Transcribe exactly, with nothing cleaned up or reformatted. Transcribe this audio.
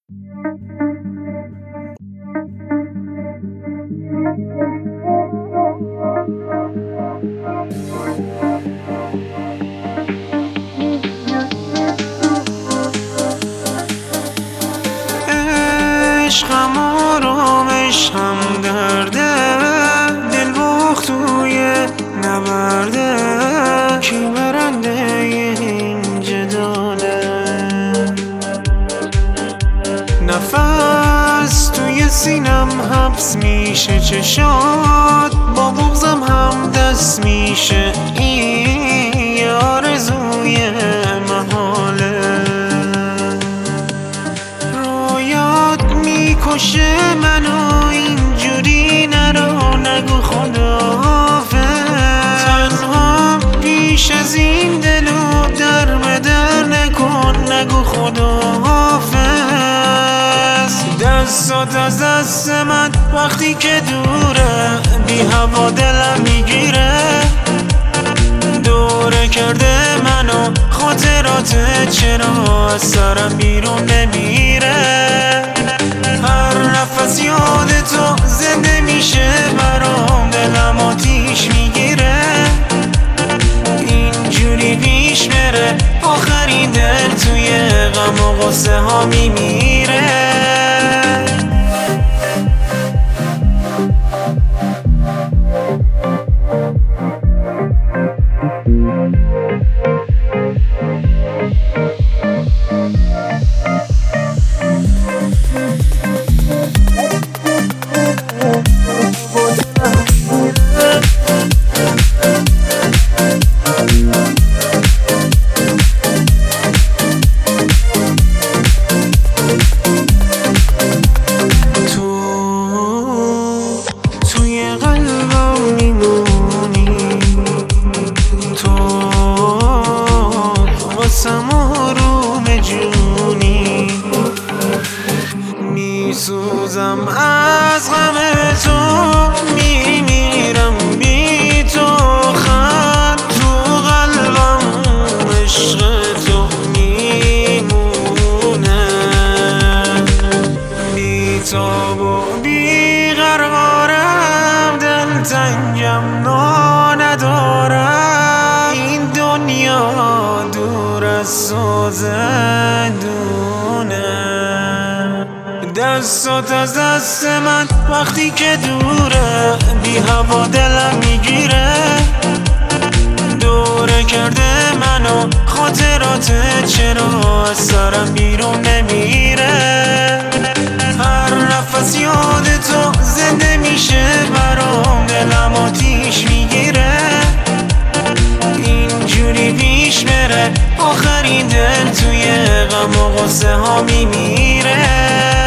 عشقم آرامش هم درده، دل باخت توی نبرده، کی برنده این جداله؟ نفس توی سینم حبس میشه، چشات با بغضم هم دست میشه، این آرزوی محاله. میکشه منو اینجوری، نرو نگو خداحافظ، تنها پیش از این دلو در به در نکن، نگو خداحافظ. دستات از دست من وقتی که دوره، بی هوا دلم میگیره، دوره کرده منو خاطرات، چرا از سرم بیرون نمیره؟ هر نفس یاد تو زنده میشه برام، دلم آتیش میگیره، اینجوری پیش بره آخرین دل توی غم و غصه ها میمیره. میسوزم از غم تو، میمیرم بی تو، خط تو قلبم عشق تو میمونه، بی تاب و بی قرارم، دلتنگم نا ندارم، این دنیا دور از تو زندونه. دستات از دست من وقتی که دوره، بی هوا دلم میگیره، دوره کرده منو خاطرات، چرا از سرم بیرون نمیره؟ هر نفس یاد تو زنده میشه برام، دلم آتیش میگیره، اینجوری پیش بره آخرین دل توی غم و غصه ها میمیره.